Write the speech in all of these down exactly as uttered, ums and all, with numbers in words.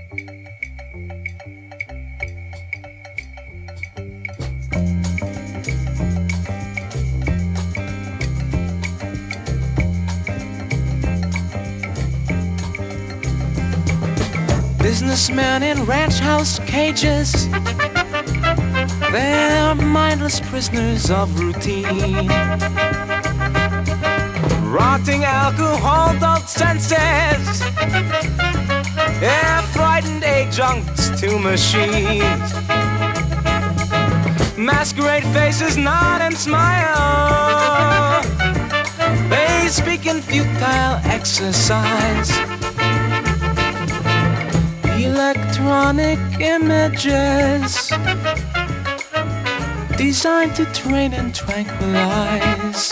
Businessmen in ranch house cages, they're mindless prisoners of routine. Rotting alcohol dulled senses, yeah, frightened adjuncts to machines. Masquerade faces nod and smile, they speak in futile exercise. Electronic images designed to train and tranquilize.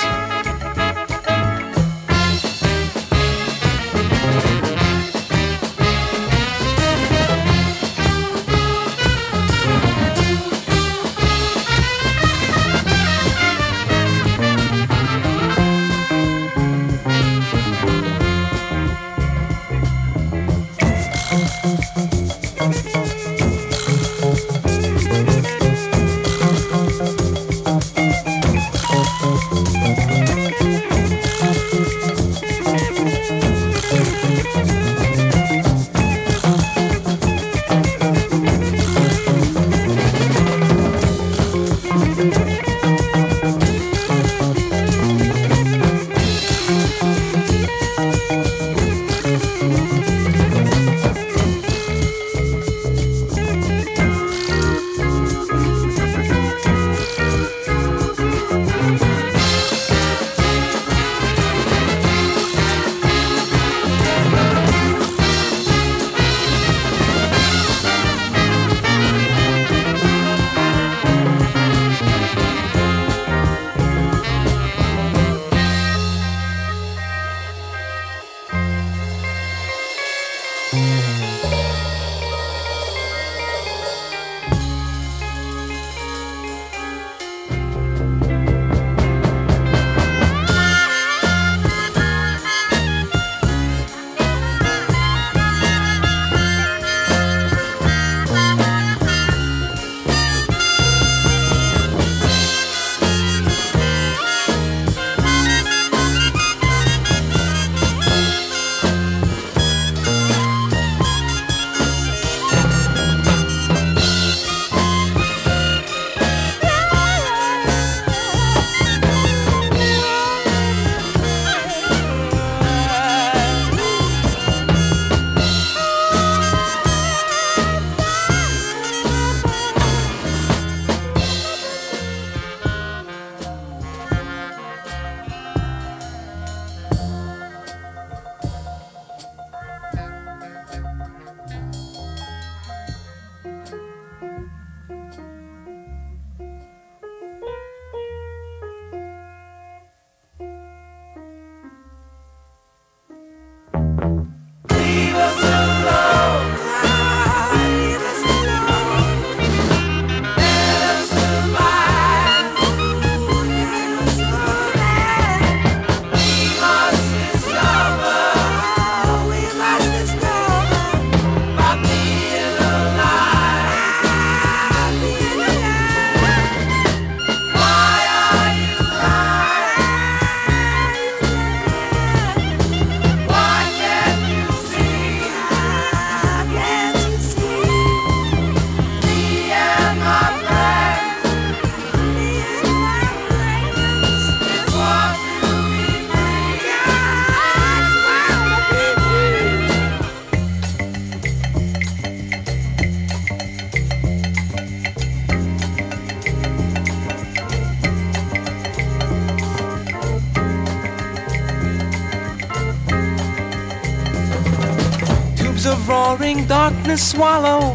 Of roaring darkness swallow,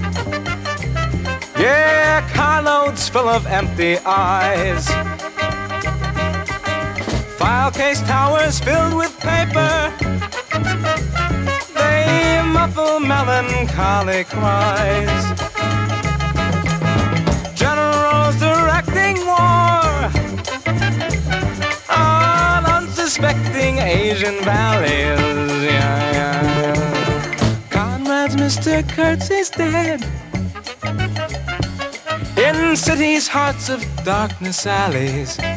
yeah, carloads full of empty eyes. File case towers filled with paper, they muffle melancholy cries. Generals directing war on unsuspecting Asian valleys, yeah, yeah, yeah. Mister Kurtz is dead. In cities' hearts of darkness alleys,